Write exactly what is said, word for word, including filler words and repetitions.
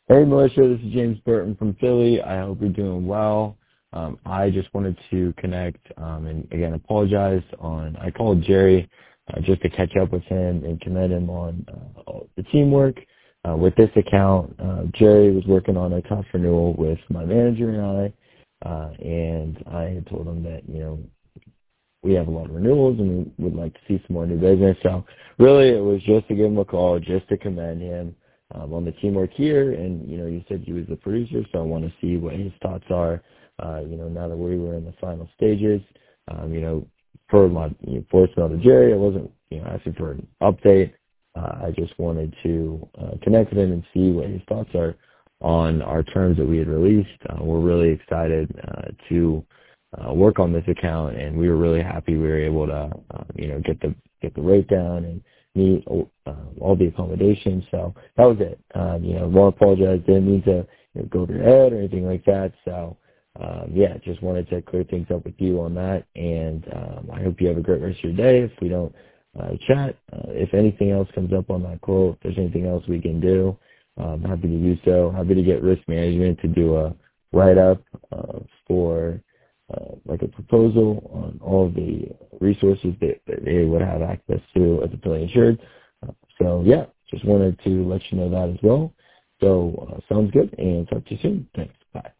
Hey, Militia, this is James Burton from Philly. I hope you're doing well. Um, I just wanted to connect um, and, again, apologize on, I called Jerry uh, just to catch up with him and commend him on uh, the teamwork. Uh, with this account, uh, Jerry was working on a tough renewal with my manager and I, uh, and I had told him that, you know, we have a lot of renewals and we would like to see some more new business. So really it was just to give him a call, just to commend him um, on the teamwork here. And, you know, you said he was the producer, so I want to see what his thoughts are, uh, you know, now that we were in the final stages. Um, you know, for my you know, voicemail to Jerry, I wasn't, you know, asking for an update. Uh, I just wanted to uh, connect with him and see what his thoughts are on our terms that we had released. Uh, we're really excited uh, to Uh, work on this account, and we were really happy we were able to, uh, you know, get the get the rate down and meet uh, all the accommodations. So that was it. Um, you know, want to apologize. Didn't mean to you know, go over your head or anything like that. So um, yeah, just wanted to clear things up with you on that. And um, I hope you have a great rest of your day. If we don't uh, chat, uh, if anything else comes up on that quote, if there's anything else we can do, I'm happy to do so. Happy to get risk management to do a write up uh, for. Uh, like a proposal on all of the resources that, that they would have access to as a fully insured. Uh, so yeah, just wanted to let you know that as well. So uh, sounds good, and talk to you soon. Thanks. Bye.